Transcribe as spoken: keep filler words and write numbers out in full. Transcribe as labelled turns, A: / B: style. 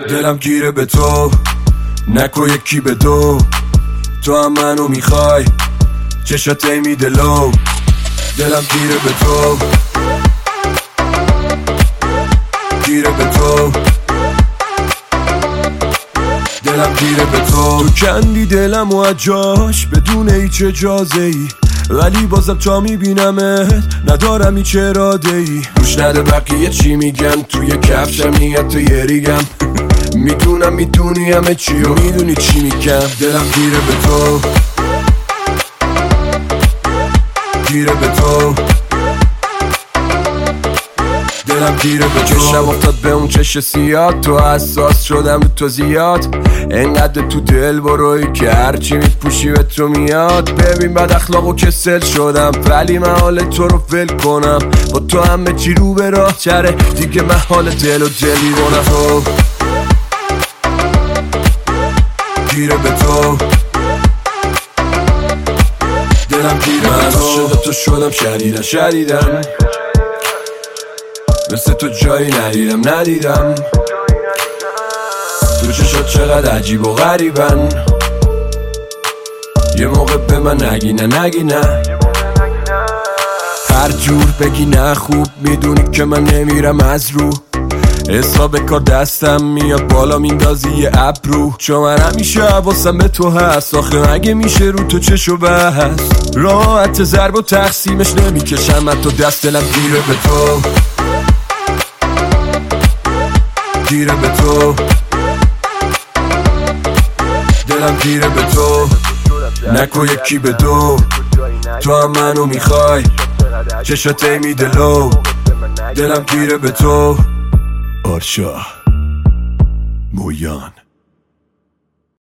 A: دلم گیره به تو، نکو یکی به دو. تو هم منو میخوای، چشات میده لو. دلم گیره به تو، گیره به تو، دلم گیره به تو. تو کندی دلم و اجاش بدون هیچ اجازه ای، ولی بازم تا میبینمت ندارم هیچ اراده ای. گوش نده بقیه چی میگن، توی کفشم نیت تو یه ریگم. میدونم میدونی همه چی و میدونی چی میگم. دلم گیره به تو، گیره به تو، دلم گیره به تو. چشم افتاد به اون چش سیاد، تو حساس شدم رو تو زیاد. انقدر تو دل بروی که هرچی میپوشی به تو میاد. ببین بد اخلاق و کسل شدم، ولی من حال تو رو ول کنم. با تو همه چی رو به راه چره، دیگه من حال دل و دلی کنم. تو گیره به تو، دلم گیره به تو. شده تو شدم شدیدن شدیدن، مثل تو جایی ندیدم ندیدم. تو چشات چقدر عجیب و غریبن، یه موقع به من نگی نه نگی نه. هر جور بگی نه خوب میدونی که من نمیرم از رو. حساب کار دستم میاد بالا میندازی یه ابرو. چون من همیشه حواسم به تو هست، آخه مگه میشه رو تو چشو بحث. راحت ضرب و تقسیمش نمیکشم من تو دست. دلم گیره به تو، گیره به تو، دلم گیره به تو، نکو یکی به دو. تو هم منو میخوای، چشات میده لو. دلم گیره به تو. آرشا مویان.